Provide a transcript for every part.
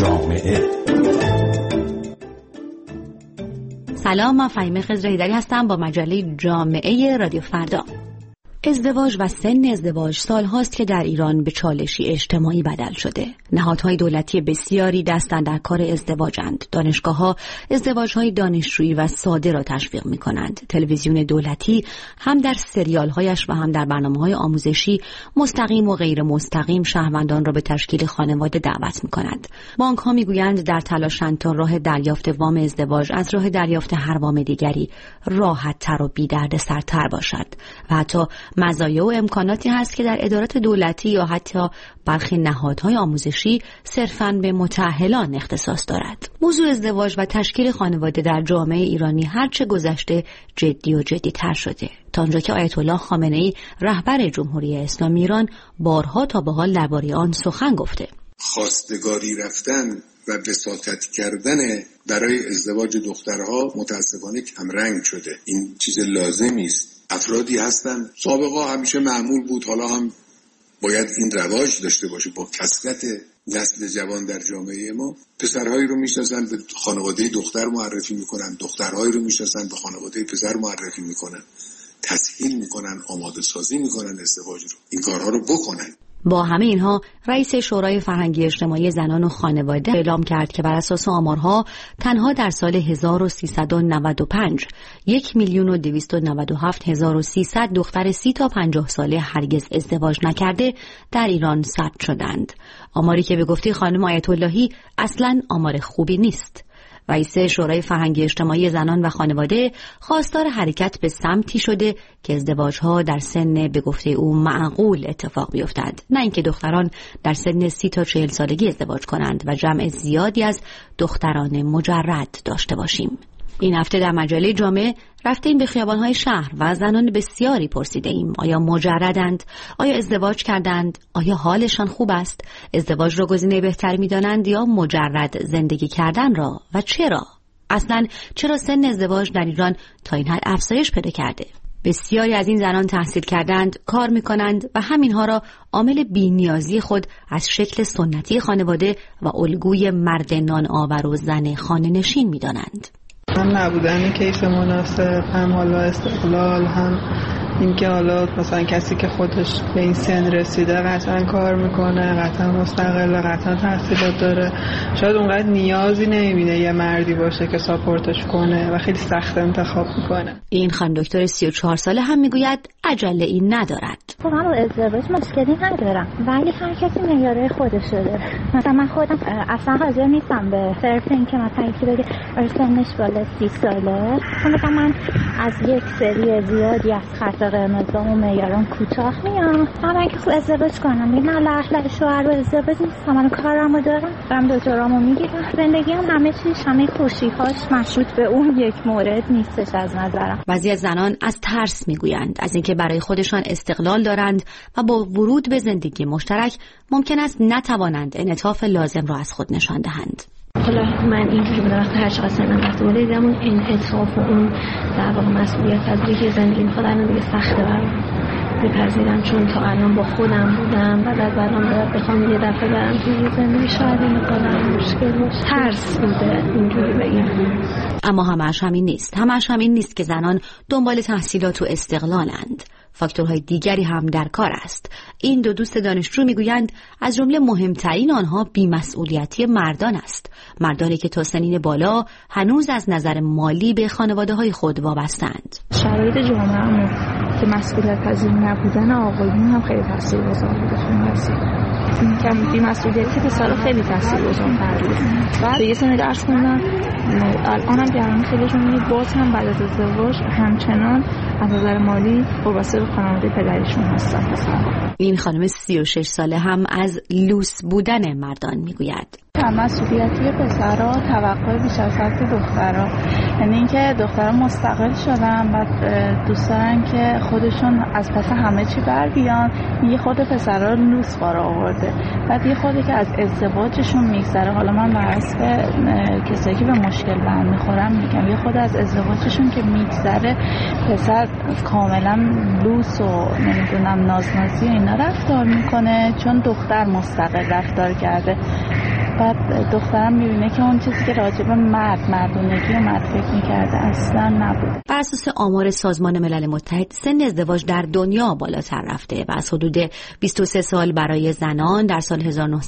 جامعه. سلام، من فهیمه خضرهیدری هستم با مجله جامعه رادیو فردا. ازدواج و سن ازدواج سالهاست که در ایران به چالشی اجتماعی بدل شده. نهادهای دولتی بسیاری دستن در کار ازدواجند. دانشگاه‌ها ازدواج‌های دانشجویی و ساده را تشویق می‌کنند. تلویزیون دولتی هم در سریال‌هایش و هم در برنامه‌های آموزشی مستقیم و غیر مستقیم شهروندان را به تشکیل خانواده دعوت می‌کند. بانک‌ها می‌گویند در تلاشند تا راه دریافت وام ازدواج از راه دریافت هر وام دیگری راحت‌تر و بی‌دردسرتر باشد و حتی مزایا و امکاناتی هست که در ادارات دولتی یا حتی برخی نهادهای آموزشی صرفاً به متأهلان اختصاص دارد. موضوع ازدواج و تشکیل خانواده در جامعه ایرانی هرچه گذشته جدی و جدی‌تر شده، تا آنجا که آیت الله خامنه‌ای رهبر جمهوری اسلامی ایران بارها تا به حال درباره آن سخن گفته. خواستگاری رفتن و وساطت کردن برای ازدواج دخترها متاسفانه کمرنگ شده. این چیز لازمی است. افرادی هستن سابقا همیشه معمول بود، حالا هم باید این رواج داشته باشه. با کثرت نسل جوان در جامعه ما پسرهایی رو میشناسن به خانواده دختر معرفی میکنن، دخترهایی رو میشناسن به خانواده پسر معرفی میکنن، تسهیل میکنن، آماده سازی میکنن ازدواج رو. این کارها رو بکنن. با همه اینها رئیس شورای فرهنگی اجتماعی زنان و خانواده اعلام کرد که بر اساس آمارها تنها در سال 1395 1,297,300 دختر 30 تا 50 ساله هرگز ازدواج نکرده در ایران ثبت شدند. آماری که به گفته خانم آیت اللهی اصلاً آمار خوبی نیست. رئیس شورای فرهنگی اجتماعی زنان و خانواده خواستار حرکت به سمتی شده که ازدواج‌ها در سن به گفته او معقول اتفاق بیفتد، نه اینکه دختران در سن 30 تا 40 سالگی ازدواج کنند و جمع زیادی از دختران مجرد داشته باشیم. این هفته در مجله جامعه رفتیم به خیابان‌های شهر و از زنان بسیاری پرسیده ایم آیا مجردند؟ آیا ازدواج کردند؟ آیا حالشان خوب است؟ ازدواج را گزینه بهتری می‌دانند یا مجرد زندگی کردن را؟ و چرا؟ اصلاً چرا سن ازدواج در ایران تا این حد افزایش پیدا کرده؟ بسیاری از این زنان تحصیل کردند، کار می‌کنند و همینها را عامل بی‌نیازی خود از شکل سنتی خانواده و الگوی مرد نان آور و زن خانه‌نشین می‌دانند. هم نبودن کیف مناسب، هم حالا استقلال، هم اینکه حالا مثلا کسی که خودش به این سن رسیده قطعا کار میکنه، قطعا مستقله، قطعا تحصیلات داره، شاید اونقدر نیازی نمیبینه یه مردی باشه که ساپورتش کنه و خیلی سخت انتخاب میکنه. این خانم دکتر 34 ساله هم میگوید عجله این ندارد. من با ازدواج مشکلی ندارم ولی هر کسی معیارهای خودش داره. مثلا من خودم اصلا حاضر نیستم به صرف اینکه مثلا یکی بگه سنش بالا 30 ساله، مثلا من از یک سری زیادی از خط قرمزام و معیارام کوتاه میام. من که ازدواج کنم میگم نه شوهر و ازدواج نیستم، من کارمو دارم دکترامو میگیرم، زندگیام همه چیز همه خوشی‌هاش مشروط به اون یک مورد نیستش از نظرم. بعضی از زنان از ترس میگویند از اینکه برای خودشان استقلال دارند و با ورود به زندگی مشترک ممکن است نتوانند انعطاف لازم را از خود نشان دهند. حالا من اینجوری بودم وقتی هر چقدر سنم رفته بالا دیدم اون انعطاف و اون در واقع مسئولیت از یکی زندگی میخواد الان دیگه سخته برام بپذیرم، چون تا الان با خودم بودم بعد از الان بخوام یه دفعه برم توی زندگی شاید میکنم مشکل باشه. ترس بوده اینجوری بگیم. اما همش همین نیست که زنان دنبال تحصیلات و استقلالند. فاکتورهای دیگری هم در کار است. این دو دوست دانشجو میگویند از جمله مهمترین آنها بی‌مسئولیتی مردان است. مردانی که تا سنین بالا هنوز از نظر مالی به خانواده‌های خود وابستند. شرایط جامعه که مسئولیت پذیر نبودن آقایون هم خیلی تاثیرگذار بوده تو این قضیه. این کم بی‌مسئولیتی پسرا خیلی تاثیرگذار بوده. بعد یه سن درس خوندن، الانم که خیلیشون باز هم بعد از ازدواج همچنان از نظر مالی وابسته به خانواده پدریشون هستن. این خانم 36 ساله هم از لوس بودن مردان میگوید. مسئولیتی پسرها توقع بیش از حد دخترها، یعنی اینکه دخترها مستقل شدن و دوست دارن که خودشون از پس همه چی بر بیان. یه خود پسرها لوس بار آورده، بعد یه خودی که از ازدواجشون میگذره. حالا من بر حسب کسایی که به مشکل برمیخورم میگم، یه خود از ازدواجشون که میگذره پسر کاملا لوس و نمیدونم نازنازی اینا رفتار میکنه، چون دختر مستقل رفتار کرده. بعد دخترم میبینه که اون چیزی که راجع به مردونگی و مرد فکر میکرده اصلا نبوده. بر اساس آمار سازمان ملل متحد سن ازدواج در دنیا بالاتر رفته و از حدود 23 سال برای زنان در سال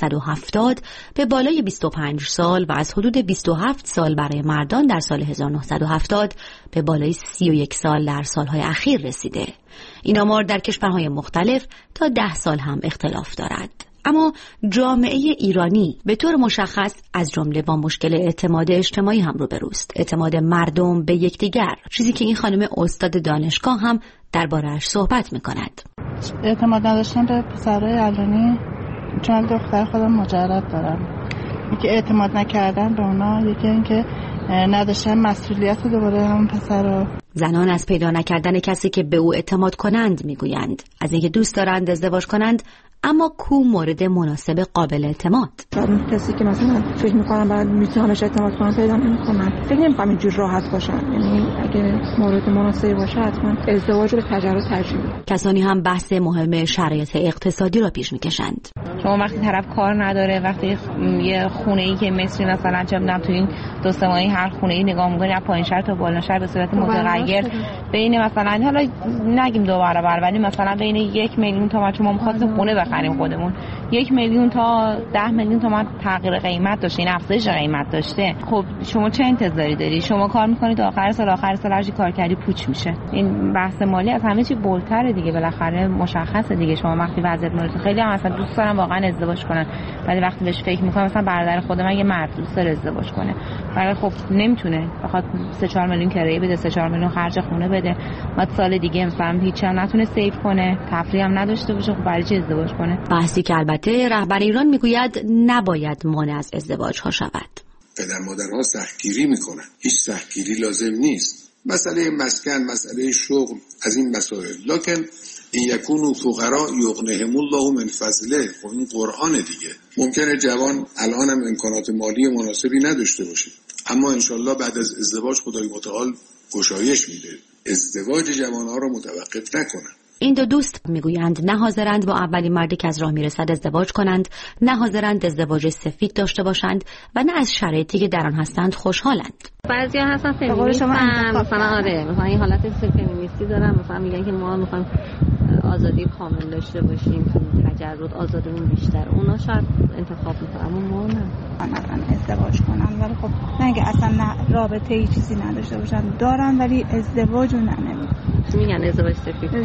1970 به بالای 25 سال و از حدود 27 سال برای مردان در سال 1970 به بالای 31 سال در سالهای اخیر رسیده. این آمار در کشورهای مختلف تا 10 سال هم اختلاف دارد. اما جامعه ایرانی به طور مشخص از جمله با مشکل اعتماد اجتماعی هم روبروست. اعتماد مردم به یکدیگر، چیزی که این خانم استاد دانشگاه هم درباره‌اش صحبت می‌کند. اعتماد نداشتن به پسرای الانی، چون دختر خودم مجرد دارم، یکی اعتماد نکردن به اونا، یکی اینکه نداشتن مسئولیت دوباره همون پسرا. زنان از پیدا نکردن کسی که به او اعتماد کنند میگویند، از اینکه دوست دارند ازدواج کنند اما کو مورد مناسب قابل اعتماد. کسی که مثلا فکر می‌کنم بعد میتونمش اعتماد کنم پیدا نمی‌کنم. فکر نمی‌کنم اینجور راحت باشن. یعنی اگه مورد مناسبی باشه حتما ازدواج رو به تجربه ترجیح میدم. کسانی هم بحث مهم شرایط اقتصادی را پیش می‌کشند. شما وقتی طرف کار نداره، وقتی یه خونه‌ای که مصری مثلا چه می‌دونم تو این 2 3 ماهی هر خونه‌ای نگاه می‌کنی از پایین شهر تا بالا شهر به صورت متغیر بین مثلا حالا نگیم 2 برابر ولی مثلا بین 1 میلیون تومان شما می‌خواستیم خونه بخریم خودمون 1 میلیون تا 10 میلیون تومان تغییر قیمت داشته، این افزایش قیمت داشته. خب شما چه انتظاری داری؟ شما کار می‌کنید تا آخر سال هر چی کار کردی پوچ میشه. این بحث مالی از همه چی بولتره دیگه، بالاخره مشخصه دیگه. شما وقتی وضعیت مالی خیلی هم مثلا دوست دارم واقعا ازدواج کنن ولی وقتی بهش فکر می‌کنم مثلا برادر خود من یه مرد دوست داره ازدواج کنه ولی خب نمیتونه، بخاطر 3-4 میلیون کرایه بده، 3-4 میلیون خرج خونه بده، بعد سال دیگه مثلا هیچ هم نتونه سیو کنه، تفریح هم نداشته باشه، خب برای چی ازدواج کنه؟ بحثی که البته رهبر ایران میگوید نباید مانع از ازدواج ها شود. پدر مادرها سختگیری میکنن، هیچ سختگیری لازم نیست. مسئله مسکن، مسئله شغل، از این مسائل. لکن این یکونو فقرا یغنیهم الله من فضله، خب این قرآن دیگه. ممکنه جوان الان هم امکانات مالی مناسبی نداشته باشه اما انشالله بعد از ازدواج خدای متعال گشایش میده. ازدواج جوانها رو متوقف نکنن. این دو دوست میگویند نه حاضرند با اولین مردی که از راه میرسد ازدواج کنند، نه حاضرند ازدواج سفید داشته باشند و نه از شرایطی که در آن هستند خوشحالند. بعضیا هستن فمینیستن، مثلا آره مثلا این حالت فمینیستی دارن، مثلا میگن که ما میخوایم آزادی کامل داشته باشیم، تجرد آزادیمون بیشتر. اونا شاید انتخاب میکنن اما ما نه. مثلا ازدواج کنن ولی خب نه اگه اصلا نه رابطه ای چیزی نداشته باشن، دارن ولی ازدواج نمیکنن. میگن ازدواج سفید.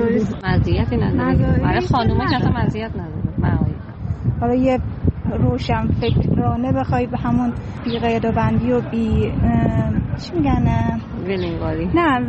مزیتی نداره. برای خانوما که اصلا مزیت نداره. حالا یه روشن فکرانه بخوای به همون بی قید و بندی و بی چی میگن ولنگاری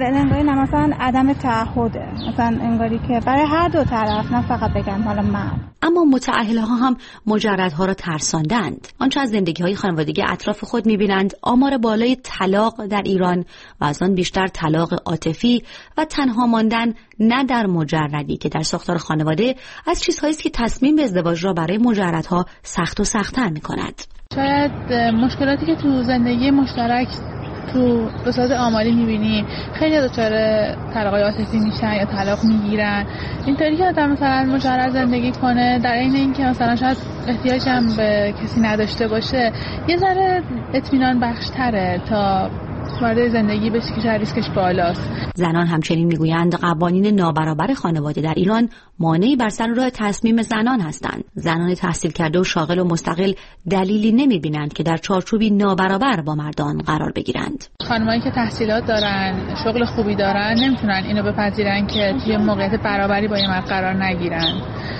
نه مثلا عدم تعهده، مثلا انگاری که برای هر دو طرف، نه فقط بگن حالا من. اما متأهل‌ها هم مجردها را ترساندند. آنچه از زندگی‌های خانوادگی اطراف خود می‌بینند آمار بالای طلاق در ایران و از آن بیشتر طلاق عاطفی و تنها ماندن نه در مجردی که در ساختار خانواده از چیزهایی است که تصمیم به ازدواج را برای مجردها سخت و سخت‌تر می‌کند. شاید مشکلاتی که تو زندگی مشترک تو به صورت آماری می‌بینیم، خیلی دچار طلاق عاطفی میشن یا طلاق میگیرن. اینطوری که آدم مثلا مجرد زندگی کنه در عین اینکه مثلا شاید احتیاج هم به کسی نداشته باشه، یه ذره اطمینان بخش‌تره تا وارد زندگی بشه که شاید ریسکش بالاست. زنان همچنین میگویند قوانین نابرابر خانواده در ایران مانعی بر سر راه تصمیم زنان هستند. زنان تحصیل کرده و شاغل و مستقل دلیلی نمیبینند که در چارچوبی نابرابر با مردان قرار بگیرند. خانمایی که تحصیلات دارن، شغل خوبی دارن، نمیتونن اینو بپذیرن که توی موقعیت برابری با یه مرد قرار نگیرن.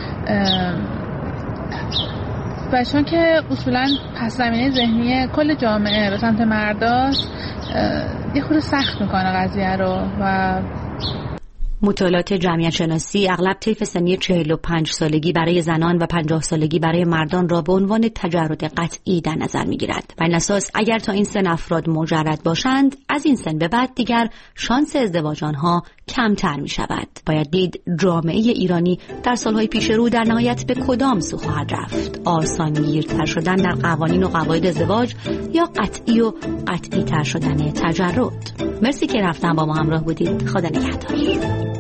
و چون که اصولا پس زمینه ذهنی کل جامعه به سمت مرداست، یه خورده سخت میکنه قضیه رو. و مطالعات جمعیت شناسی اغلب طیف سنی 45 سالگی برای زنان و 50 سالگی برای مردان را به عنوان تجرد قطعی در نظر میگیرد. بر این اساس اگر تا این سن افراد مجرد باشند، از این سن به بعد دیگر شانس ازدواج آنها کمتر می شود. باید دید جامعه ایرانی در سالهای پیش رو در نهایت به کدام سو خواهد رفت؟ آسانگیرتر شدن در قوانین و قواعد ازدواج یا قطعی تر شدن تجرد؟ مرسی که رفتن با ما همراه بودید. خدا نگهدار.